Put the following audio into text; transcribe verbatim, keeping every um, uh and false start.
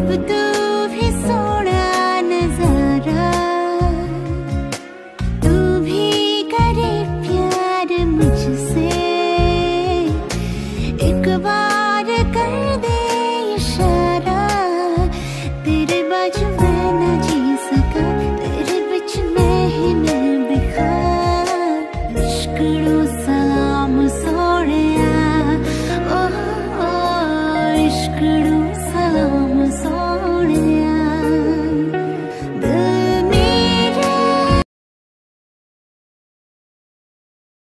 अब तू भी सोना नजारा, तू भी करे प्यार मुझसे, एक बार कर दे इशारा। तेरे बाजू मैं न जी सका, तेरे बिच मैं ही मैं बिखा। इश्कड़ू सलाम सोहणिया, ओ, ओ इश्कड़ू सलाम सोहणिया।